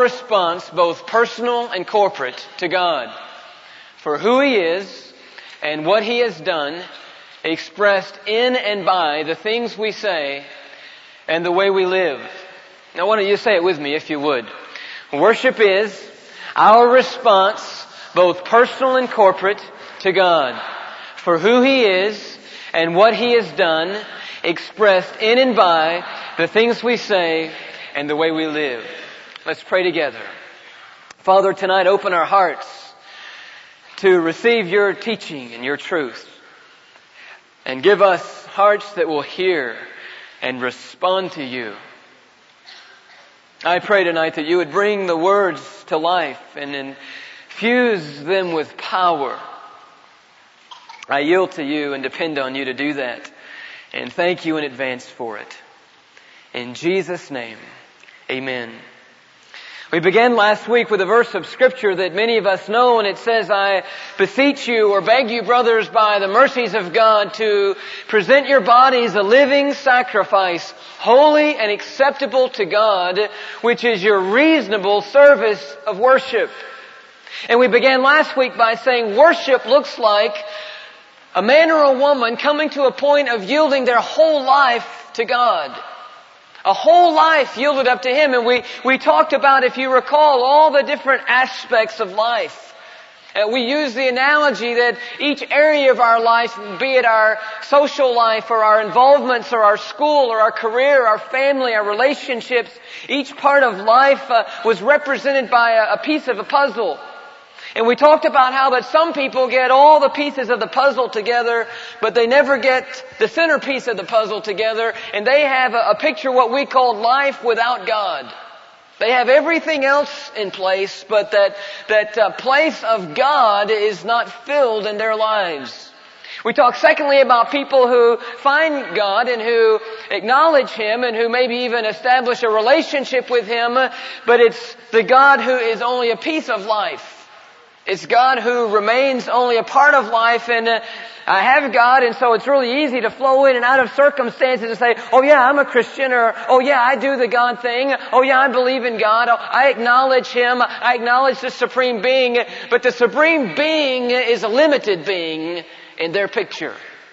response, both personal and corporate, to God for who He is and what He has done, expressed in and by the things we say and the way we live. Now, why don't you say it with me, if you would? Worship is our response, both personal and corporate, to God for who He is and what He has done, expressed in and by the things we say and the way we live. Let's pray together. Father, tonight open our hearts to receive Your teaching and Your truth. And give us hearts that will hear and respond to You. I pray tonight that You would bring the words to life and infuse them with power. I yield to You and depend on You to do that. And thank You in advance for it. In Jesus' name, amen. We began last week with a verse of Scripture that many of us know, and it says, I beseech you or beg you, brothers, by the mercies of God, to present your bodies a living sacrifice, holy and acceptable to God, which is your reasonable service of worship. And we began last week by saying worship looks like a man or a woman coming to a point of yielding their whole life to God. A whole life yielded up to Him. And we talked about, if you recall, all the different aspects of life. We use the analogy that each area of our life, be it our social life or our involvements or our school or our career, our family, our relationships, each part of life was represented by a piece of a puzzle. And we talked about how that some people get all the pieces of the puzzle together, but they never get the centerpiece of the puzzle together, and they have a picture what we call life without God. They have everything else in place, but that place of God is not filled in their lives. We talked secondly about people who find God and who acknowledge Him and who maybe even establish a relationship with Him, but it's the God who is only a piece of life. It's God who remains only a part of life, and I have God, and so it's really easy to flow in and out of circumstances and say, oh yeah, I'm a Christian, or oh yeah, I do the God thing, oh yeah, I believe in God, oh, I acknowledge Him, I acknowledge the Supreme Being, but the Supreme Being is a limited being in their picture.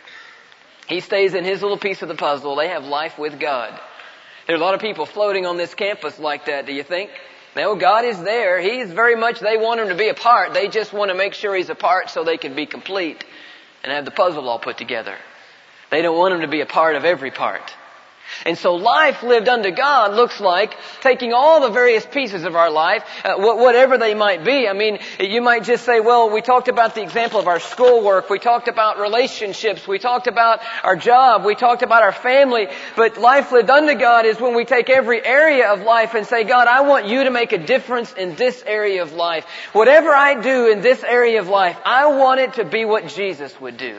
He stays in His little piece of the puzzle. They have life with God. There are a lot of people floating on this campus like that, do you think? No, God is there. He's very much, they want Him to be a part. They just want to make sure He's a part so they can be complete and have the puzzle all put together. They don't want Him to be a part of every part. And so life lived unto God looks like taking all the various pieces of our life, whatever they might be. I mean, you might just say, well, we talked about the example of our schoolwork. We talked about relationships. We talked about our job. We talked about our family. But life lived unto God is when we take every area of life and say, God, I want You to make a difference in this area of life. Whatever I do in this area of life, I want it to be what Jesus would do.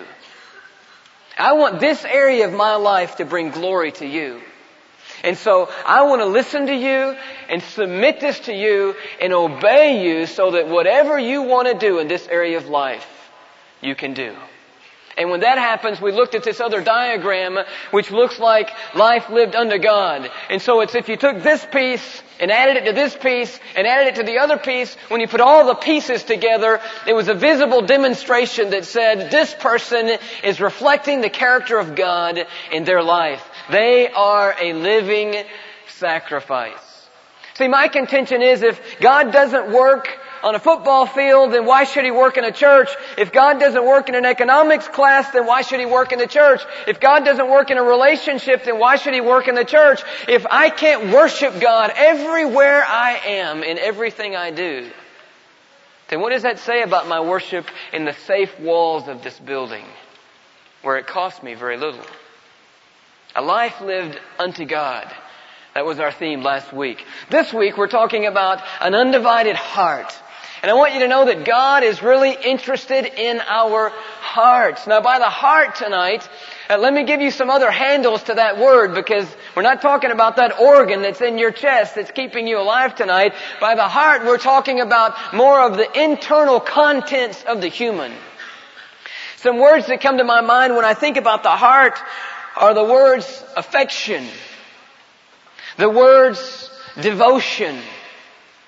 I want this area of my life to bring glory to You. And so I want to listen to You and submit this to You and obey You so that whatever You want to do in this area of life, You can do. And when that happens, we looked at this other diagram, which looks like life lived unto God. And so it's if you took this piece and added it to this piece and added it to the other piece, when you put all the pieces together, it was a visible demonstration that said this person is reflecting the character of God in their life. They are a living sacrifice. See, my contention is if God doesn't work on a football field, then why should He work in a church? If God doesn't work in an economics class, then why should He work in the church? If God doesn't work in a relationship, then why should He work in the church? If I can't worship God everywhere I am, in everything I do, then what does that say about my worship in the safe walls of this building, where it cost me very little? A life lived unto God. That was our theme last week. This week we're talking about an undivided heart. And I want you to know that God is really interested in our hearts. Now by the heart tonight, let me give you some other handles to that word, because we're not talking about that organ that's in your chest that's keeping you alive tonight. By the heart we're talking about more of the internal contents of the human. Some words that come to my mind when I think about the heart are the words affection, the words devotion,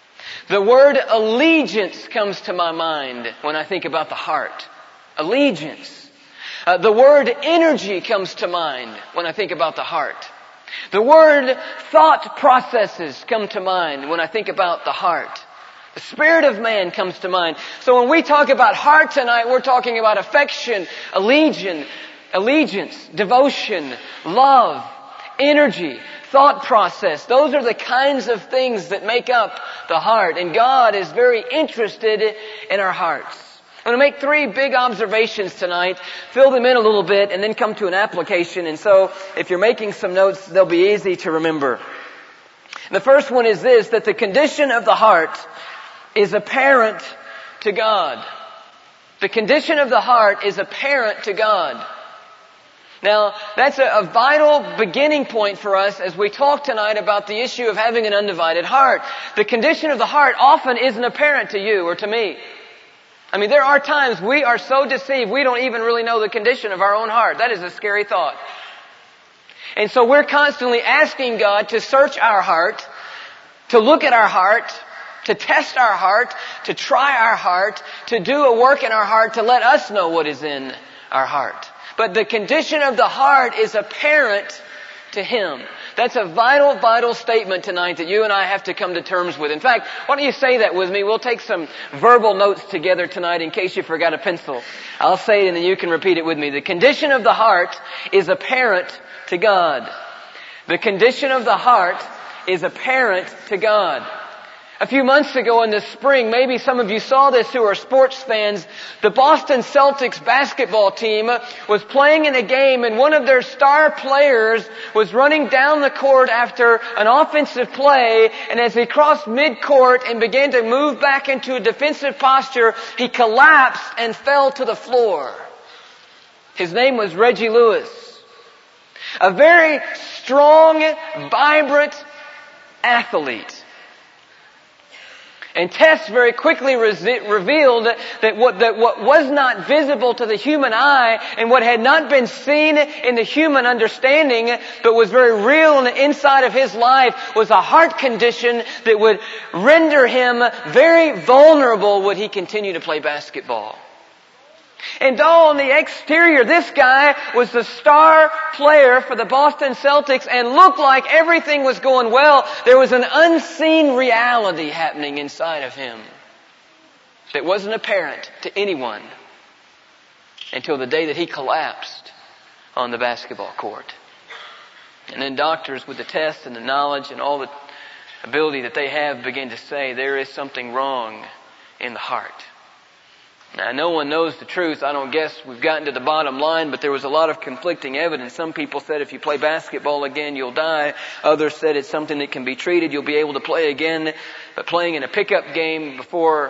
The word allegiance comes to my mind when I think about the heart. Allegiance. The word energy comes to mind when I think about the heart. The word thought processes come to mind when I think about the heart. The spirit of man comes to mind. So when we talk about heart tonight, we're talking about affection, allegiance, devotion, love, energy, thought process. Those are the kinds of things that make up the heart. And God is very interested in our hearts. I'm going to make 3 big observations tonight, fill them in a little bit, and then come to an application. And so if you're making some notes, they'll be easy to remember. The first one is this, that the condition of the heart is apparent to God. The condition of the heart is apparent to God. Now, that's a vital beginning point for us as we talk tonight about the issue of having an undivided heart. The condition of the heart often isn't apparent to you or to me. I mean, there are times we are so deceived we don't even really know the condition of our own heart. That is a scary thought. And so we're constantly asking God to search our heart, to look at our heart, to test our heart, to try our heart, to do a work in our heart to let us know what is in our heart. But the condition of the heart is apparent to Him. That's a vital, vital statement tonight that you and I have to come to terms with. In fact, why don't you say that with me? We'll take some verbal notes together tonight in case you forgot a pencil. I'll say it and then you can repeat it with me. The condition of the heart is apparent to God. The condition of the heart is apparent to God. A few months ago in the spring, maybe some of you saw this who are sports fans, the Boston Celtics basketball team was playing in a game and one of their star players was running down the court after an offensive play, and as he crossed mid-court and began to move back into a defensive posture, he collapsed and fell to the floor. His name was Reggie Lewis. A very strong, vibrant athlete. And tests very quickly revealed that what was not visible to the human eye and what had not been seen in the human understanding but was very real on the inside of his life was a heart condition that would render him very vulnerable would he continue to play basketball. And though on the exterior this guy was the star player for the Boston Celtics and looked like everything was going well, there was an unseen reality happening inside of him that wasn't apparent to anyone until the day that he collapsed on the basketball court. And then doctors with the tests and the knowledge and all the ability that they have begin to say there is something wrong in the heart. Now, no one knows the truth. I don't guess we've gotten to the bottom line, but there was a lot of conflicting evidence. Some people said if you play basketball again, you'll die. Others said it's something that can be treated. You'll be able to play again. But playing in a pickup game before,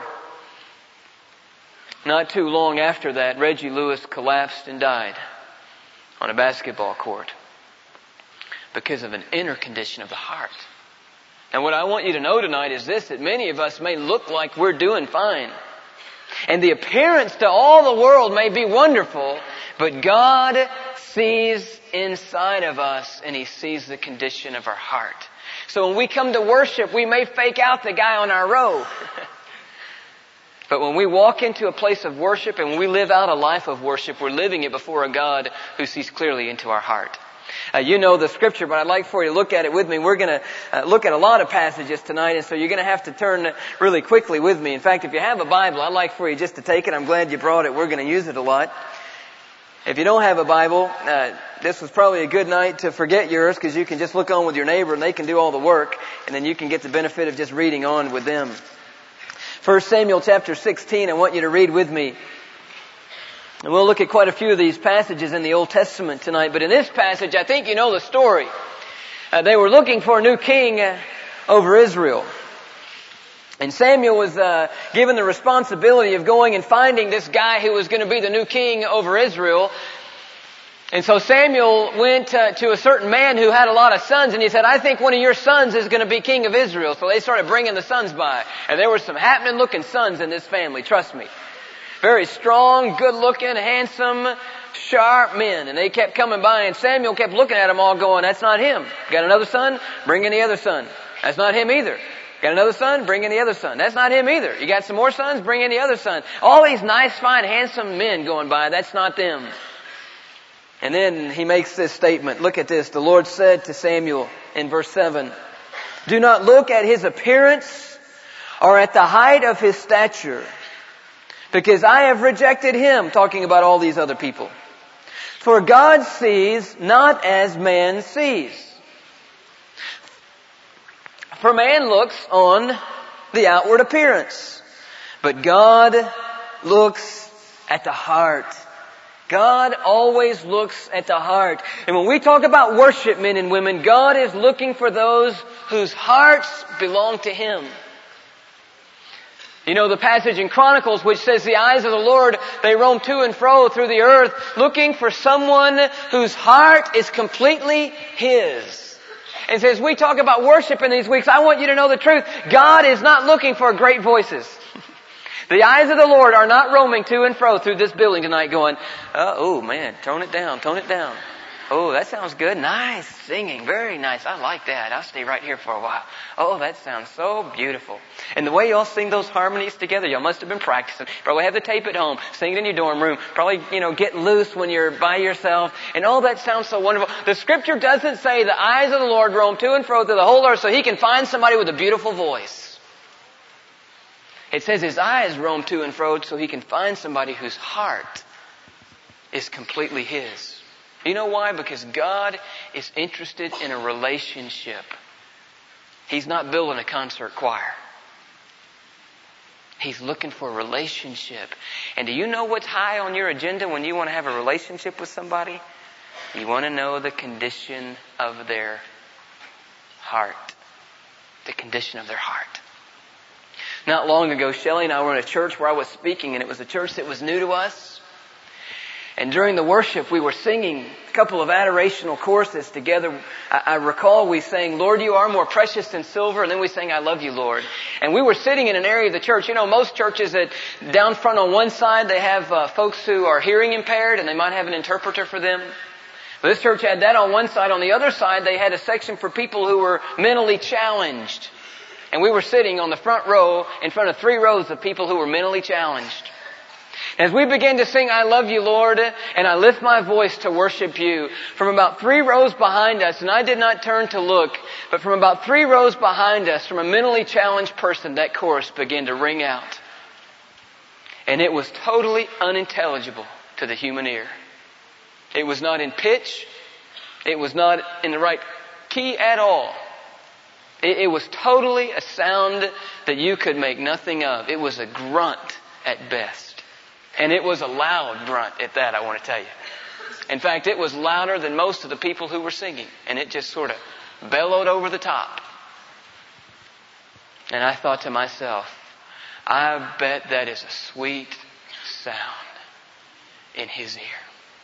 not too long after that, Reggie Lewis collapsed and died on a basketball court because of an inner condition of the heart. And what I want you to know tonight is this, that many of us may look like we're doing fine. And the appearance to all the world may be wonderful, but God sees inside of us and He sees the condition of our heart. So when we come to worship, we may fake out the guy on our row. But when we walk into a place of worship and when we live out a life of worship, we're living it before a God who sees clearly into our heart. You know the scripture, but I'd like for you to look at it with me. We're going to look at a lot of passages tonight, and so you're going to have to turn really quickly with me. In fact, if you have a Bible, I'd like for you just to take it. I'm glad you brought it. We're going to use it a lot. If you don't have a Bible, this was probably a good night to forget yours, because you can just look on with your neighbor and they can do all the work, and then you can get the benefit of just reading on with them. 1 Samuel chapter 16, I want you to read with me. And we'll look at quite a few of these passages in the Old Testament tonight. But in this passage, I think you know the story. They were looking for a new king over Israel. And Samuel was given the responsibility of going and finding this guy who was going to be the new king over Israel. And so Samuel went to a certain man who had a lot of sons, and he said, I think one of your sons is going to be king of Israel. So they started bringing the sons by. And there were some happening looking sons in this family, trust me. Very strong, good-looking, handsome, sharp men. And they kept coming by, and Samuel kept looking at them all going, that's not him. Got another son? Bring in the other son. That's not him either. Got another son? Bring in the other son. That's not him either. You got some more sons? Bring in the other son. All these nice, fine, handsome men going by, that's not them. And then he makes this statement. Look at this. The Lord said to Samuel in verse 7, "Do not look at his appearance or at the height of his stature, because I have rejected him," talking about all these other people. "For God sees not as man sees. For man looks on the outward appearance, but God looks at the heart." God always looks at the heart. And when we talk about worship, men and women, God is looking for those whose hearts belong to Him. You know the passage in Chronicles which says, "The eyes of the Lord, they roam to and fro through the earth, looking for someone whose heart is completely His." And says, we talk about worship in these weeks, I want you to know the truth. God is not looking for great voices. The eyes of the Lord are not roaming to and fro through this building tonight going, "Oh man, tone it down, tone it down. Oh, that sounds good. Nice singing. Very nice. I like that. I'll stay right here for a while. Oh, that sounds so beautiful." And the way y'all sing those harmonies together, y'all must have been practicing. Probably have the tape at home. Sing it in your dorm room. Probably, get loose when you're by yourself. And all that sounds so wonderful. The Scripture doesn't say the eyes of the Lord roam to and fro through the whole earth so He can find somebody with a beautiful voice. It says His eyes roam to and fro so He can find somebody whose heart is completely His. You know why? Because God is interested in a relationship. He's not building a concert choir. He's looking for a relationship. And do you know what's high on your agenda when you want to have a relationship with somebody? You want to know the condition of their heart. The condition of their heart. Not long ago, Shelley and I were in a church where I was speaking, and it was a church that was new to us. And during the worship, we were singing a couple of adorational choruses together. I recall we sang, "Lord, you are more precious than silver," and then we sang, "I love you, Lord." And we were sitting in an area of the church. Most churches that down front on one side, they have folks who are hearing impaired, and they might have an interpreter for them. But this church had that on one side. On the other side, they had a section for people who were mentally challenged. And we were sitting on the front row in front of 3 rows of people who were mentally challenged. As we began to sing, "I love you, Lord," and I lift my voice to worship you, from about 3 rows behind us, and I did not turn to look, but from about 3 rows behind us, from a mentally challenged person, that chorus began to ring out. And it was totally unintelligible to the human ear. It was not in pitch. It was not in the right key at all. It was totally a sound that you could make nothing of. It was a grunt at best. And it was a loud grunt at that, I want to tell you. In fact, it was louder than most of the people who were singing. And it just sort of bellowed over the top. And I thought to myself, I bet that is a sweet sound in His ear.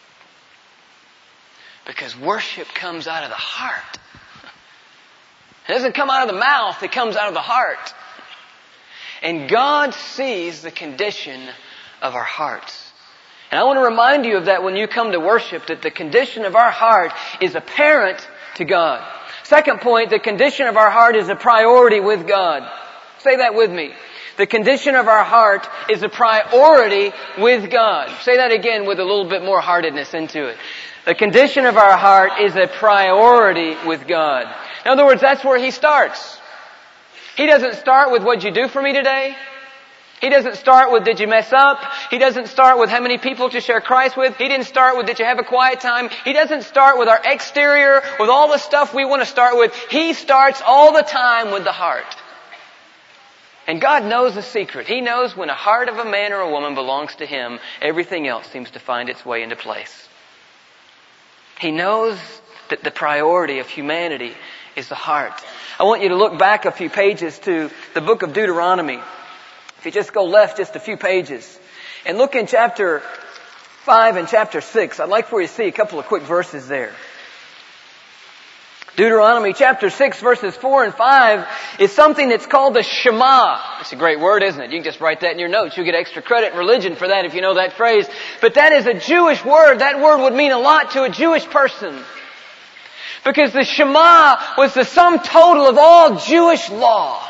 Because worship comes out of the heart. It doesn't come out of the mouth, it comes out of the heart. And God sees the condition of our hearts. And I want to remind you of that when you come to worship, that the condition of our heart is apparent to God. Second point, the condition of our heart is a priority with God. Say that with me. The condition of our heart is a priority with God. Say that again with a little bit more heartedness into it. The condition of our heart is a priority with God. In other words, that's where He starts. He doesn't start with what'd you do for me today. He doesn't start with did you mess up. He doesn't start with how many people to share Christ with. He didn't start with did you have a quiet time. He doesn't start with our exterior, with all the stuff we want to start with. He starts all the time with the heart. And God knows the secret. He knows when a heart of a man or a woman belongs to Him, everything else seems to find its way into place. He knows that the priority of humanity is the heart. I want you to look back a few pages to the book of Deuteronomy. If you just go left just a few pages and look in chapter 5 and chapter 6, I'd like for you to see a couple of quick verses there. Deuteronomy chapter 6 verses 4 and 5 is something that's called the Shema. It's a great word, isn't it? You can just write that in your notes. You'll get extra credit in religion for that if you know that phrase. But that is a Jewish word. That word would mean a lot to a Jewish person. Because the Shema was the sum total of all Jewish law.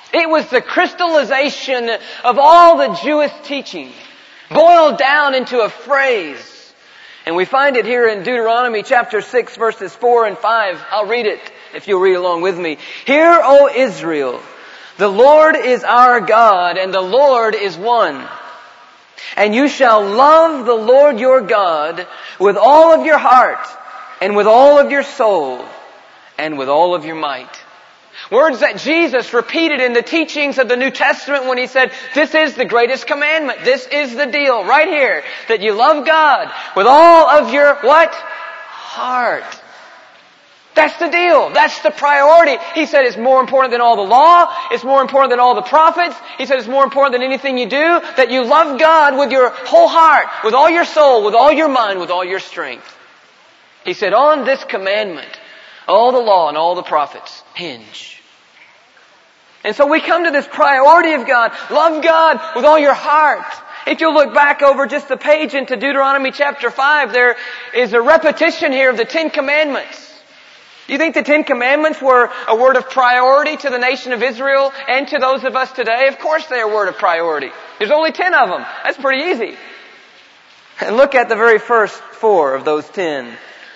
It was the crystallization of all the Jewish teaching, boiled down into a phrase. And we find it here in Deuteronomy chapter 6 verses 4 and 5. I'll read it if you'll read along with me. Hear, O Israel, the Lord is our God, and the Lord is one. And you shall love the Lord your God with all of your heart, and with all of your soul, and with all of your might. Words that Jesus repeated in the teachings of the New Testament when He said, this is the greatest commandment. This is the deal right here. That you love God with all of your what? Heart. That's the deal. That's the priority. He said it's more important than all the law. It's more important than all the prophets. He said it's more important than anything you do. That you love God with your whole heart, with all your soul, with all your mind, with all your strength. He said, on this commandment, all the law and all the prophets hinge. And so we come to this priority of God. Love God with all your heart. If you'll look back over just the page into Deuteronomy chapter 5, there is a repetition here of the 10 Commandments. Do you think the 10 Commandments were a word of priority to the nation of Israel and to those of us today? Of course they are a word of priority. There's only 10 of them. That's pretty easy. And look at the very first 4 of those 10.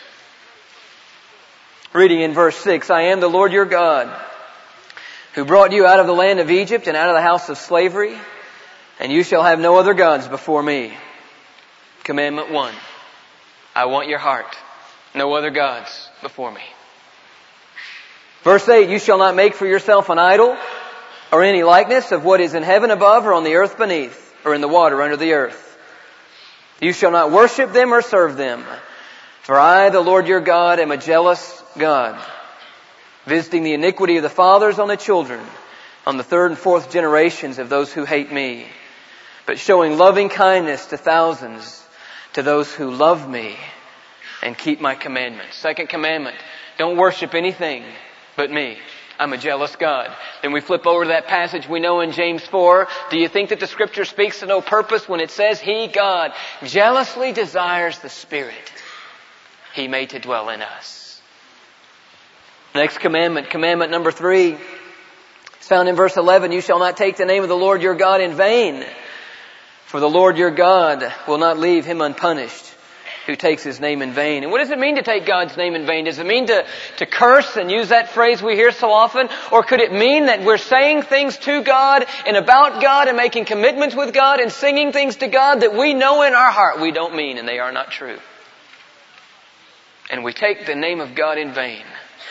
Reading in verse 6, I am the Lord your God, who brought you out of the land of Egypt and out of the house of slavery, and you shall have no other gods before me. Commandment 1. I want your heart. No other gods before me. Verse 8, you shall not make for yourself an idol or any likeness of what is in heaven above or on the earth beneath or in the water under the earth. You shall not worship them or serve them. For I, the Lord your God, am a jealous God, visiting the iniquity of the fathers on the children, on the 3rd and 4th generations of those who hate me, but showing loving kindness to thousands, to those who love me and keep my commandments. Second commandment, don't worship anything but me. I'm a jealous God. Then we flip over to that passage we know in James 4. Do you think that the Scripture speaks to no purpose when it says, He, God, jealously desires the Spirit He made to dwell in us? Next commandment, commandment number 3. It's found in verse 11. You shall not take the name of the Lord your God in vain. For the Lord your God will not leave him unpunished who takes His name in vain. And what does it mean to take God's name in vain? Does it mean to curse and use that phrase we hear so often? Or could it mean that we're saying things to God and about God and making commitments with God and singing things to God that we know in our heart we don't mean and they are not true? And we take the name of God in vain.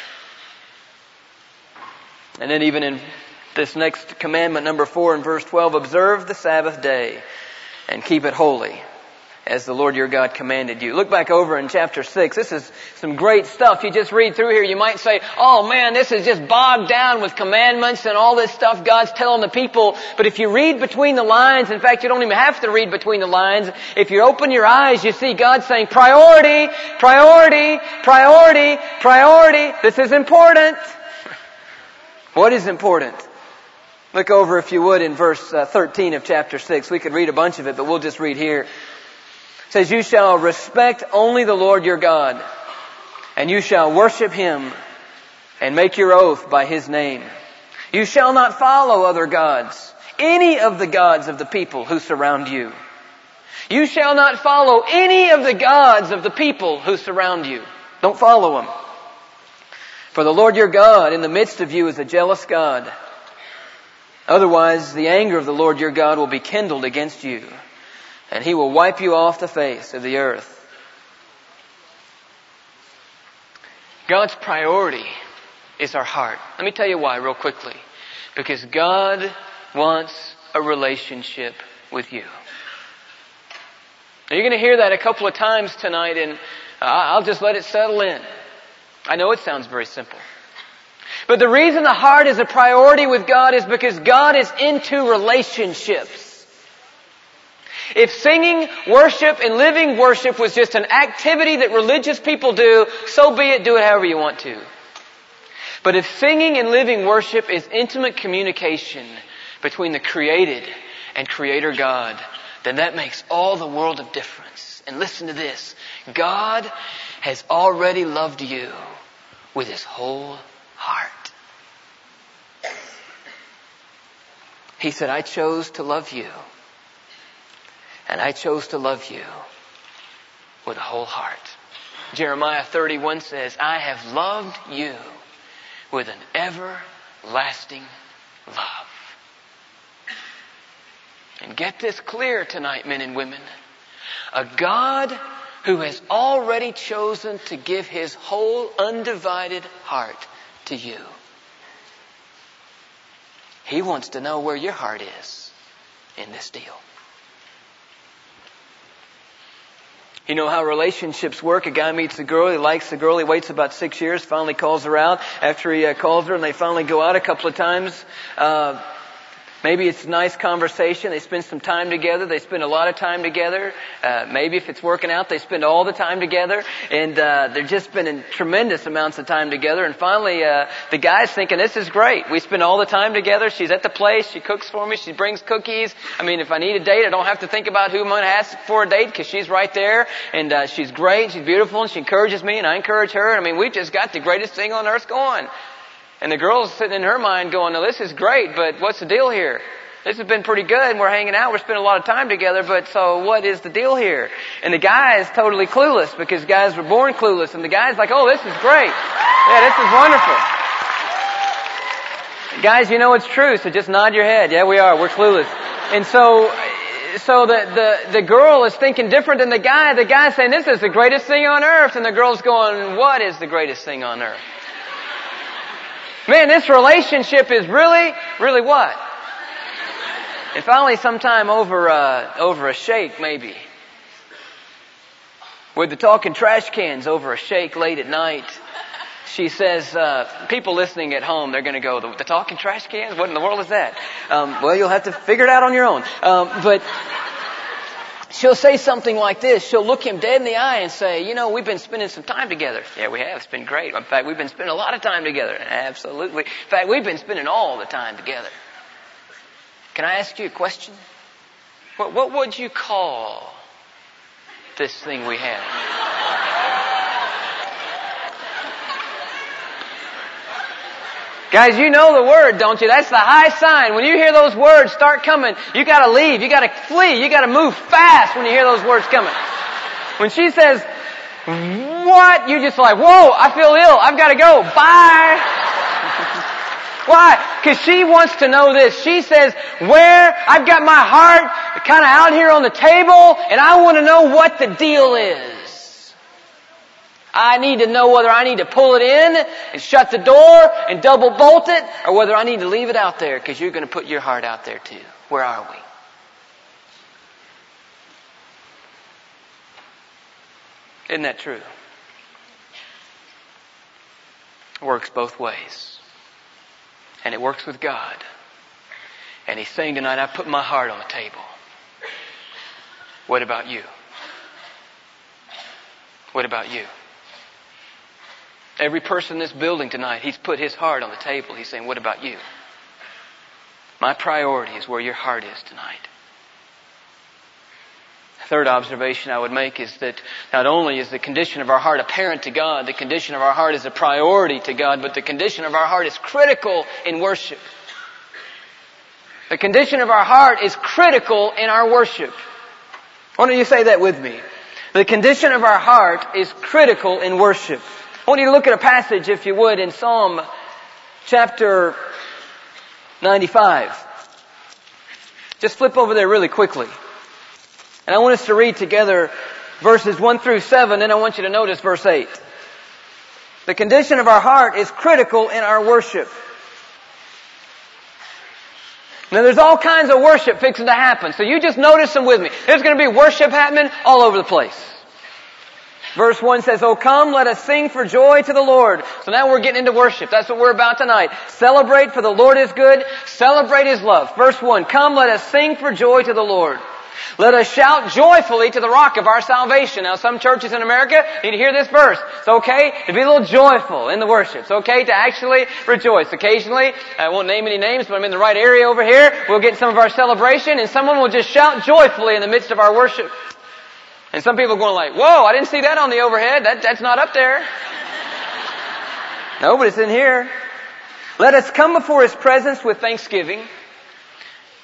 And then even in this next commandment, number 4 in verse 12, observe the Sabbath day and keep it holy, as the Lord your God commanded you. Look back over in chapter 6. This is some great stuff. You just read through here, you might say, oh man, this is just bogged down with commandments and all this stuff God's telling the people. But if you read between the lines, in fact, you don't even have to read between the lines. If you open your eyes, you see God saying, priority, priority, priority, priority. This is important. What is important? Look over, if you would, in verse 13 of chapter 6. We could read a bunch of it, but we'll just read here. It says, you shall respect only the Lord your God, and you shall worship Him and make your oath by His name. You shall not follow other gods, any of the gods of the people who surround you. You shall not follow any of the gods of the people who surround you. Don't follow them. For the Lord your God in the midst of you is a jealous God. Otherwise, the anger of the Lord your God will be kindled against you, and He will wipe you off the face of the earth. God's priority is our heart. Let me tell you why real quickly. Because God wants a relationship with you. Now, you're going to hear that a couple of times tonight, and I'll just let it settle in. I know it sounds very simple. But the reason the heart is a priority with God is because God is into relationships. If singing worship and living worship was just an activity that religious people do, so be it, do it however you want to. But if singing and living worship is intimate communication between the created and Creator God, then that makes all the world of difference. And listen to this. God has already loved you with His whole heart. He said, I chose to love you. And I chose to love you with a whole heart. Jeremiah 31 says, I have loved you with an everlasting love. And get this clear tonight, men and women. A God who has already chosen to give His whole undivided heart to you. He wants to know where your heart is in this deal. You know how relationships work. A guy meets a girl, he likes the girl, he waits about 6 years, finally calls her out. After he calls her and they finally go out a couple of times, maybe it's a nice conversation. They spend some time together. They spend a lot of time together. Maybe if it's working out, they spend all the time together. And they're just spending tremendous amounts of time together. And finally, the guy's thinking, this is great. We spend all the time together. She's at the place. She cooks for me. She brings cookies. I mean, if I need a date, I don't have to think about who I'm going to ask for a date because she's right there. And she's great. She's beautiful. And she encourages me and I encourage her. I mean, we've just got the greatest thing on earth going. And the girl's sitting in her mind going, now this is great, but what's the deal here? This has been pretty good and we're hanging out, we're spending a lot of time together, but so what is the deal here? And the guy is totally clueless because guys were born clueless. And the guy's like, oh, this is great. Yeah, this is wonderful. Guys, you know it's true, so just nod your head. Yeah, we are. We're clueless. And so the girl is thinking different than the guy. The guy's saying, this is the greatest thing on earth. And the girl's going, what is the greatest thing on earth? Man, this relationship is really, really what? And finally, sometime over a shake, maybe. With the talking trash cans over a shake late at night, she says, people listening at home, they're going to go, the talking trash cans? What in the world is that? Well, you'll have to figure it out on your own. But she'll say something like this. She'll look him dead in the eye and say, you know, we've been spending some time together. Yeah, we have. It's been great. In fact, we've been spending a lot of time together. Absolutely. In fact, we've been spending all the time together. Can I ask you a question? What would you call this thing we have? Guys, you know the word, don't you? That's the high sign. When you hear those words start coming, you gotta leave, you gotta flee, you gotta move fast when you hear those words coming. When she says, what? You're just like, whoa, I feel ill, I've gotta go, bye. Why? Because she wants to know this. She says, I've got my heart kind of out here on the table, and I want to know what the deal is. I need to know whether I need to pull it in and shut the door and double bolt it, or whether I need to leave it out there because you're going to put your heart out there too. Where are we? Isn't that true? It works both ways. And it works with God. And He's saying tonight, I put my heart on the table. What about you? What about you? Every person in this building tonight, He's put his heart on the table. He's saying, what about you? My priority is where your heart is tonight. The third observation I would make is that not only is the condition of our heart apparent to God, the condition of our heart is a priority to God, but the condition of our heart is critical in worship. The condition of our heart is critical in our worship. Why don't you say that with me? The condition of our heart is critical in worship. I want you to look at a passage, if you would, in Psalm chapter 95. Just flip over there really quickly. And I want us to read together verses 1 through 7, and I want you to notice verse 8. The condition of our heart is critical in our worship. Now there's all kinds of worship fixing to happen, so you just notice them with me. There's going to be worship happening all over the place. Verse 1 says, "Oh come, let us sing for joy to the Lord." So now we're getting into worship. That's what we're about tonight. Celebrate, for the Lord is good. Celebrate His love. Verse 1, "Come, let us sing for joy to the Lord. Let us shout joyfully to the rock of our salvation." Now some churches in America need to hear this verse. It's okay to be a little joyful in the worship. It's okay to actually rejoice. Occasionally, I won't name any names, but I'm in the right area over here. We'll get some of our celebration and someone will just shout joyfully in the midst of our worship. And some people are going like, "Whoa, I didn't see that on the overhead. That's not up there." No, but it's in here. "Let us come before His presence with thanksgiving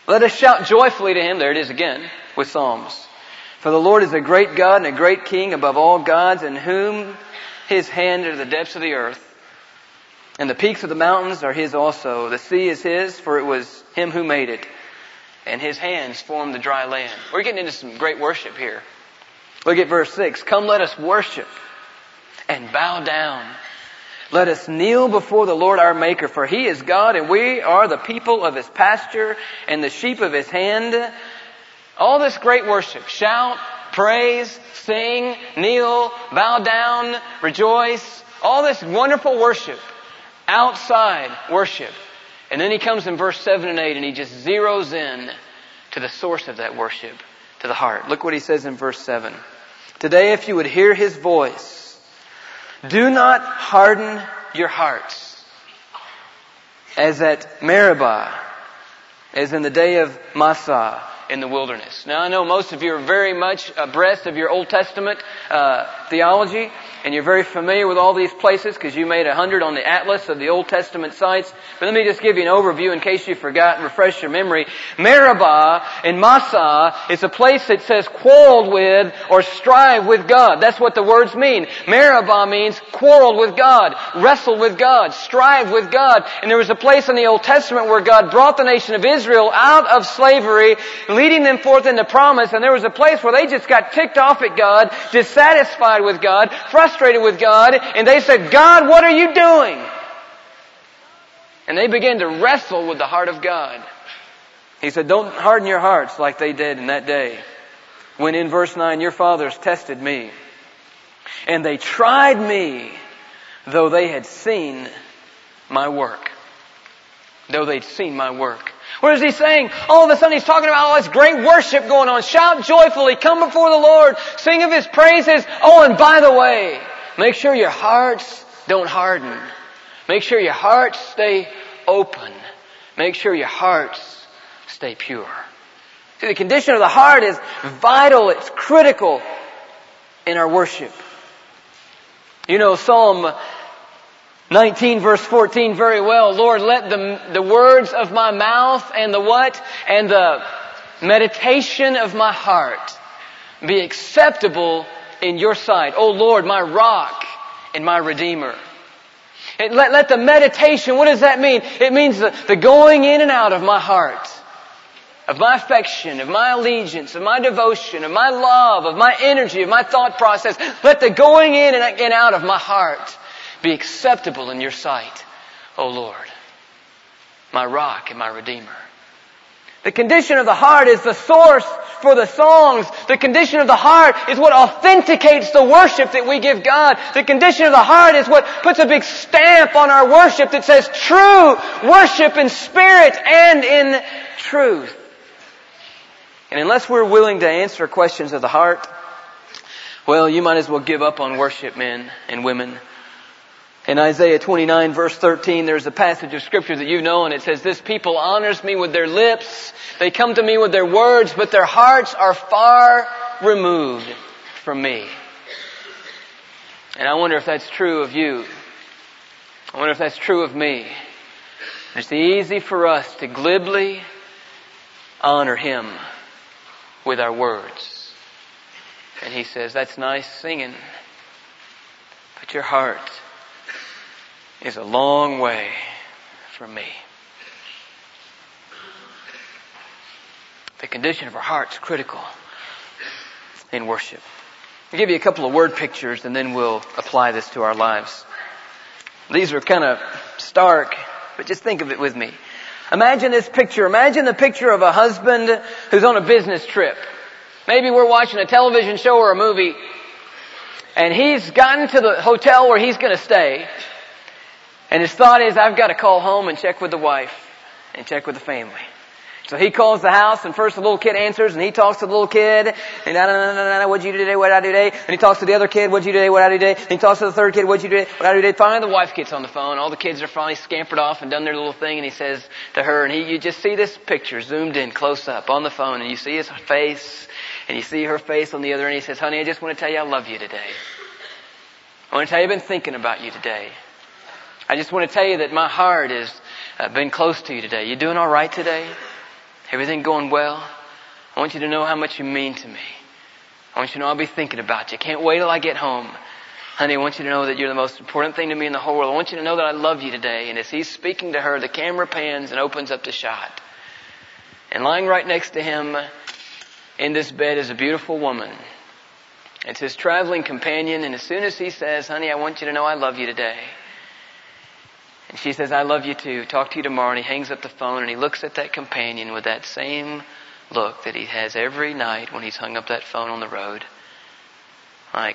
Let us shout joyfully to Him, there it is again, with psalms. For the Lord is a great God and a great King above all gods, in whom His hand are the depths of the earth. And the peaks of the mountains are His also. The sea is His, for it was Him who made it. And His hands formed the dry land. We're getting into some great worship here. Look at verse 6. Come, let us worship and bow down. Let us kneel before the Lord our Maker, for He is God, and we are the people of His pasture and the sheep of His hand. All this great worship. Shout, praise, sing, kneel, bow down, rejoice. All this wonderful worship. Outside worship. And then he comes in verse 7 and 8 and he just zeroes in to the source of that worship, to the heart. Look what he says in verse 7. Today, if you would hear His voice, do not harden your hearts, as at Meribah, as in the day of Massah in the wilderness. Now, I know most of you are very much abreast of your Old Testament theology, and you're very familiar with all these places because you made 100 on the atlas of the Old Testament sites. But let me just give you an overview in case you forgot and refresh your memory. Meribah in Massah is a place that says quarreled with or strive with God. That's what the words mean. Meribah means quarreled with God, wrestled with God, strive with God. And there was a place in the Old Testament where God brought the nation of Israel out of slavery, leading them forth into promise. And there was a place where they just got ticked off at God, dissatisfied with God, frustrated with God, and they said, God, what are you doing? And they began to wrestle with the heart of God. He said, don't harden your hearts like they did in that day. When in verse 9, your fathers tested me, and they tried me, though they had seen my work. Though they'd seen my work. What is he saying? All of a sudden he's talking about all this great worship going on. Shout joyfully, come before the Lord, sing of His praises. Oh, and by the way, make sure your hearts don't harden. Make sure your hearts stay open. Make sure your hearts stay pure. See, the condition of the heart is vital, it's critical in our worship. You know Psalm 19 verse 14 very well. Lord, let the words of my mouth and the what? And the meditation of my heart be acceptable in your sight. O Lord, my rock and my redeemer. And let the meditation, what does that mean? It means the going in and out of my heart, of my affection, of my allegiance, of my devotion, of my love, of my energy, of my thought process. Let the going in and out of my heart be acceptable in your sight, O Lord, my rock and my redeemer. The condition of the heart is the source for the songs. The condition of the heart is what authenticates the worship that we give God. The condition of the heart is what puts a big stamp on our worship that says true worship in spirit and in truth. And unless we're willing to answer questions of the heart, well, you might as well give up on worship, men and women. In Isaiah 29 verse 13, there's a passage of scripture that you know, and it says, this people honors me with their lips. They come to me with their words, but their hearts are far removed from me. And I wonder if that's true of you. I wonder if that's true of me. It's easy for us to glibly honor Him with our words. And He says, that's nice singing, but your heart is a long way from me. The condition of our heart is critical in worship. I'll give you a couple of word pictures and then we'll apply this to our lives. These are kind of stark, but just think of it with me. Imagine this picture. Imagine the picture of a husband who's on a business trip. Maybe we're watching a television show or a movie, and he's gotten to the hotel where he's going to stay. And his thought is, I've got to call home and check with the wife and check with the family. So he calls the house, and first the little kid answers, and he talks to the little kid, and what'd you do today, what'd I do today? And he talks to the other kid, what'd you do today, what'd I do today? And he talks to the third kid, what'd you do today, what'd I do today? Finally the wife gets on the phone, all the kids are finally scampered off and done their little thing, and he says to her, and you just see this picture zoomed in close up on the phone, and you see his face, and you see her face on the other end, he says, honey, I just want to tell you I love you today. I want to tell you I've been thinking about you today. I just want to tell you that my heart has been close to you today. You doing all right today? Everything going well? I want you to know how much you mean to me. I want you to know I'll be thinking about you. Can't wait till I get home. Honey, I want you to know that you're the most important thing to me in the whole world. I want you to know that I love you today. And as he's speaking to her, the camera pans and opens up the shot. And lying right next to him in this bed is a beautiful woman. It's his traveling companion. And as soon as he says, honey, I want you to know I love you today. And she says, I love you too. Talk to you tomorrow. And he hangs up the phone and he looks at that companion with that same look that he has every night when he's hung up that phone on the road. Like,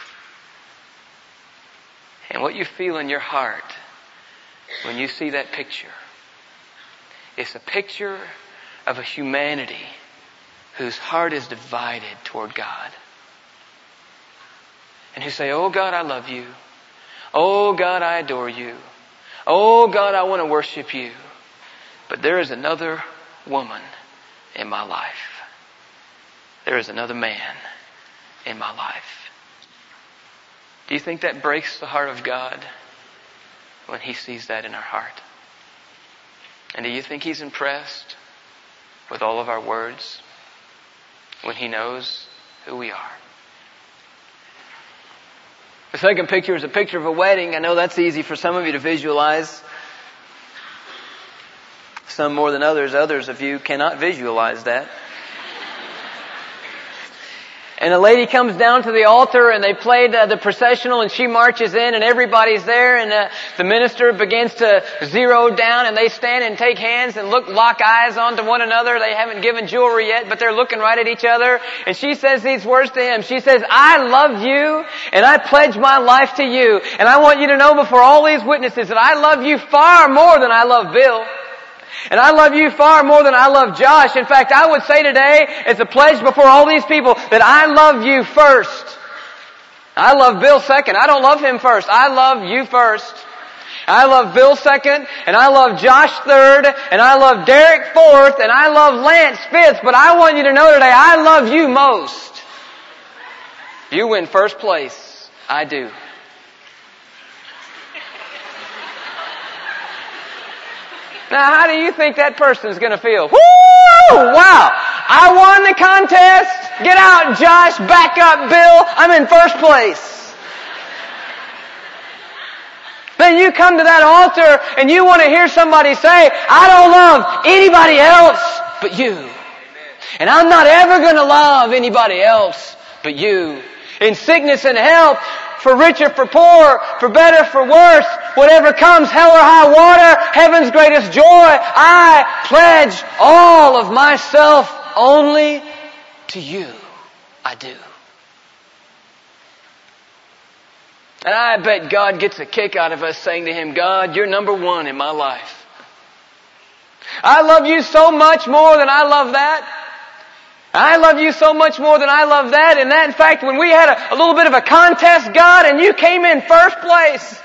and what you feel in your heart when you see that picture, it's a picture of a humanity whose heart is divided toward God. And who say, oh God, I love you. Oh God, I adore you. Oh God, I want to worship you. But there is another woman in my life. There is another man in my life. Do you think that breaks the heart of God when He sees that in our heart? And do you think He's impressed with all of our words when He knows who we are? The second picture is a picture of a wedding. I know that's easy for some of you to visualize. Some more than others. Others of you cannot visualize that. And a lady comes down to the altar and they played the processional and she marches in and everybody's there and the minister begins to zero down and they stand and take hands and lock eyes onto one another. They haven't given jewelry yet, but they're looking right at each other. And she says these words to him. She says, I love you and I pledge my life to you. And I want you to know before all these witnesses that I love you far more than I love Bill. And I love you far more than I love Josh. In fact, I would say today, as a pledge before all these people, that I love you first. I love Bill second. I don't love him first. I love you first. I love Bill second, and I love Josh third, and I love Derek fourth, and I love Lance fifth. But I want you to know today, I love you most. You win first place. I do. Now, how do you think that person's going to feel? Woo! Wow! I won the contest. Get out, Josh. Back up, Bill. I'm in first place. Then you come to that altar and you want to hear somebody say, I don't love anybody else but you. And I'm not ever going to love anybody else but you. In sickness and health, for rich or for poor, for better, for worse, whatever comes, hell or high water, heaven's greatest joy, I pledge all of myself only to you. I do. And I bet God gets a kick out of us saying to Him, God, you're number one in my life. I love you so much more than I love that. I love you so much more than I love that. And that, in fact, when we had a little bit of a contest, God, and you came in first place,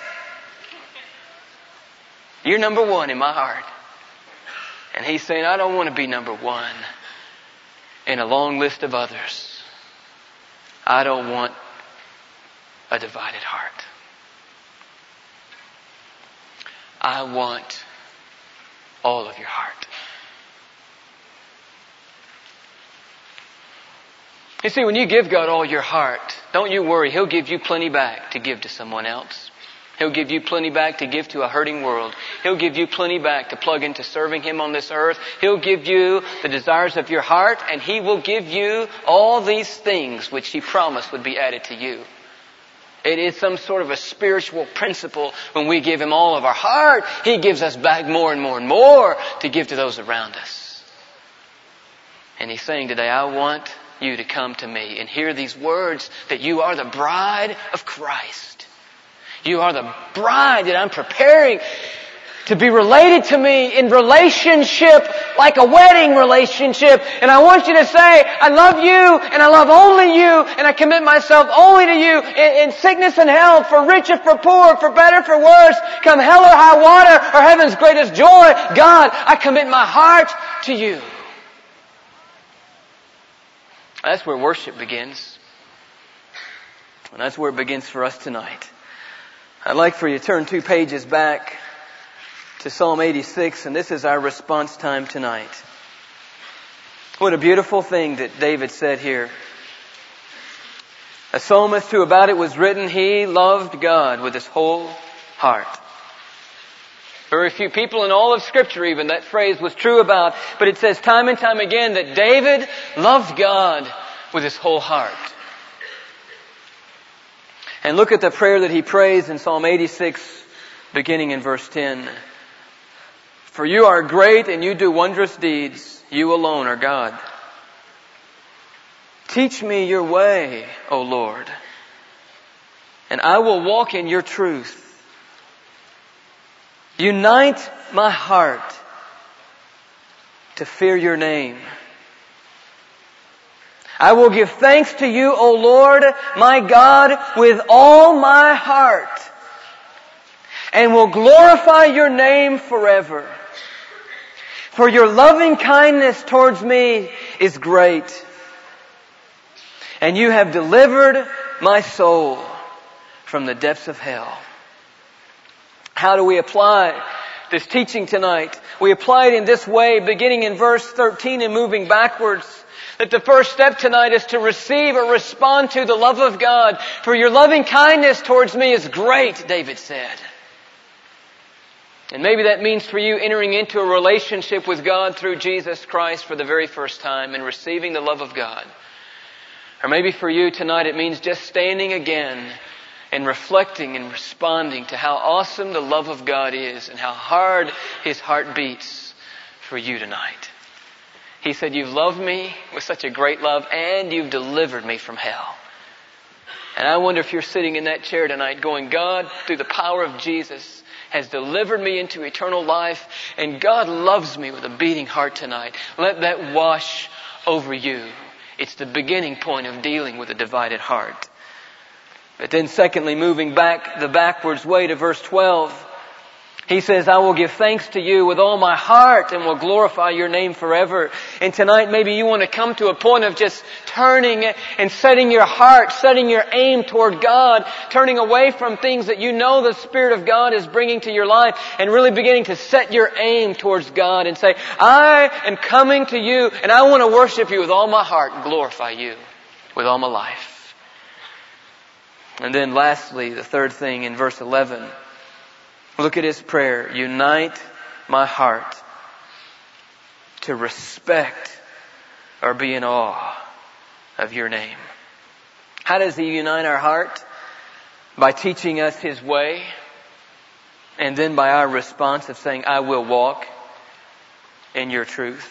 you're number one in my heart. And He's saying, I don't want to be number one in a long list of others. I don't want a divided heart. I want all of your heart. You see, when you give God all your heart, don't you worry. He'll give you plenty back to give to someone else. He'll give you plenty back to give to a hurting world. He'll give you plenty back to plug into serving Him on this earth. He'll give you the desires of your heart, and He will give you all these things which He promised would be added to you. It is some sort of a spiritual principle. When we give Him all of our heart, He gives us back more and more and more to give to those around us. And He's saying today, I want you to come to me and hear these words that you are the bride of Christ. You are the bride that I'm preparing to be related to me in relationship, like a wedding relationship. And I want you to say, I love you and I love only you and I commit myself only to you in sickness and health, for rich or for poor, for better, for worse, come hell or high water or heaven's greatest joy. God, I commit my heart to you. That's where worship begins. And that's where it begins for us tonight. I'd like for you to turn 2 pages back to Psalm 86, and this is our response time tonight. What a beautiful thing that David said here. A psalmist who about it was written, he loved God with his whole heart. Very few people in all of Scripture even that phrase was true about, but it says time and time again that David loved God with his whole heart. And look at the prayer that he prays in Psalm 86, beginning in verse 10. For you are great and you do wondrous deeds. You alone are God. Teach me your way, O Lord, and I will walk in your truth. Unite my heart to fear your name. I will give thanks to you, O Lord, my God, with all my heart, and will glorify your name forever. For your loving kindness towards me is great, and you have delivered my soul from the depths of hell. How do we apply this teaching tonight? We apply it in this way, beginning in verse 13 and moving backwards. That the first step tonight is to receive or respond to the love of God. For your loving kindness towards me is great, David said. And maybe that means for you entering into a relationship with God through Jesus Christ for the very first time and receiving the love of God. Or maybe for you tonight it means just standing again and reflecting and responding to how awesome the love of God is and how hard His heart beats for you tonight. He said, you've loved me with such a great love and you've delivered me from hell. And I wonder if you're sitting in that chair tonight going, God, through the power of Jesus, has delivered me into eternal life and God loves me with a beating heart tonight. Let that wash over you. It's the beginning point of dealing with a divided heart. But then secondly, moving back the backwards way to verse 12, he says, I will give thanks to you with all my heart and will glorify your name forever. And tonight maybe you want to come to a point of just turning and setting your heart, setting your aim toward God, turning away from things that you know the Spirit of God is bringing to your life and really beginning to set your aim towards God and say, I am coming to you and I want to worship you with all my heart and glorify you with all my life. And then lastly, the third thing in verse 11, look at his prayer. Unite my heart to respect or be in awe of your name. How does he unite our heart? By teaching us his way and then by our response of saying, I will walk in your truth.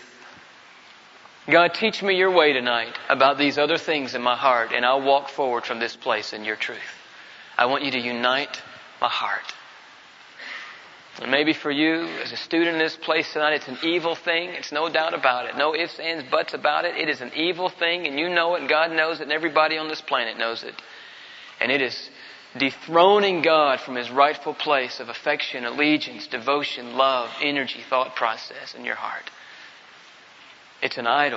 God, teach me your way tonight about these other things in my heart and I'll walk forward from this place in your truth. I want you to unite my heart. And maybe for you, as a student in this place tonight, it's an evil thing. It's no doubt about it. No ifs, ands, buts about it. It is an evil thing, and you know it, and God knows it, and everybody on this planet knows it. And it is dethroning God from His rightful place of affection, allegiance, devotion, love, energy, thought process in your heart. It's an idol.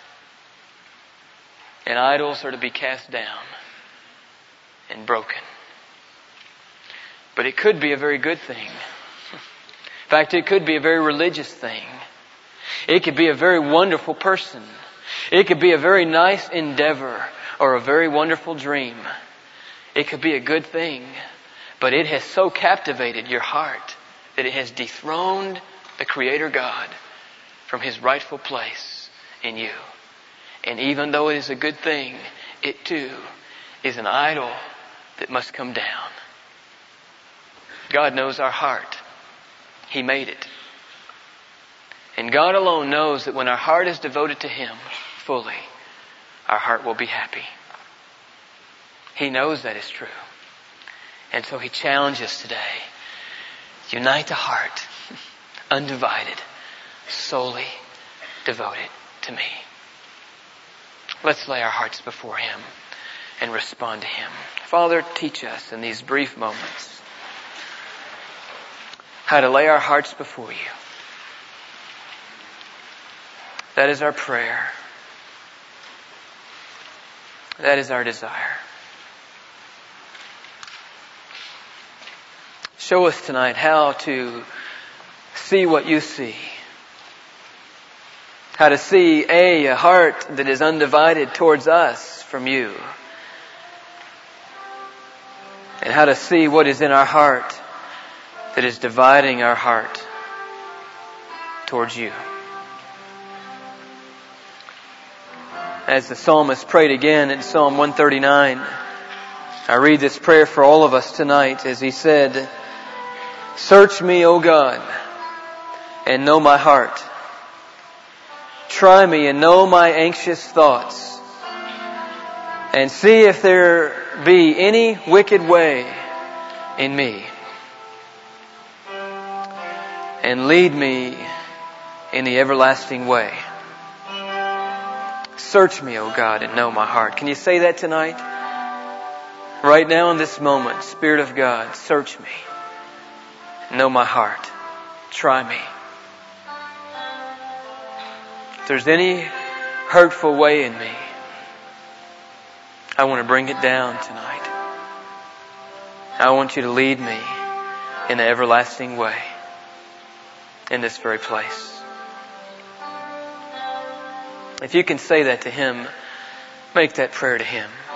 And idols are to be cast down and broken. But it could be a very good thing. In fact, it could be a very religious thing. It could be a very wonderful person. It could be a very nice endeavor or a very wonderful dream. It could be a good thing, but it has so captivated your heart that it has dethroned the Creator God from His rightful place in you. And even though it is a good thing, it too is an idol that must come down. God knows our heart. He made it. And God alone knows that when our heart is devoted to Him fully, our heart will be happy. He knows that is true. And so He challenges us today. Unite the heart, undivided, solely devoted to me. Let's lay our hearts before Him and respond to Him. Father, teach us in these brief moments how to lay our hearts before you. That is our prayer. That is our desire. Show us tonight how to see what you see. How to see, a heart that is undivided towards us from you. And how to see what is in our heart that is dividing our heart towards you. As the psalmist prayed again in Psalm 139, I read this prayer for all of us tonight as he said, "Search me, O God, and know my heart. Try me and know my anxious thoughts, and see if there be any wicked way in me, and lead me in the everlasting way." Search me, O God, and know my heart. Can you say that tonight? Right now in this moment, Spirit of God, search me. Know my heart. Try me. If there's any hurtful way in me, I want to bring it down tonight. I want you to lead me in the everlasting way in this very place. If you can say that to Him, make that prayer to Him.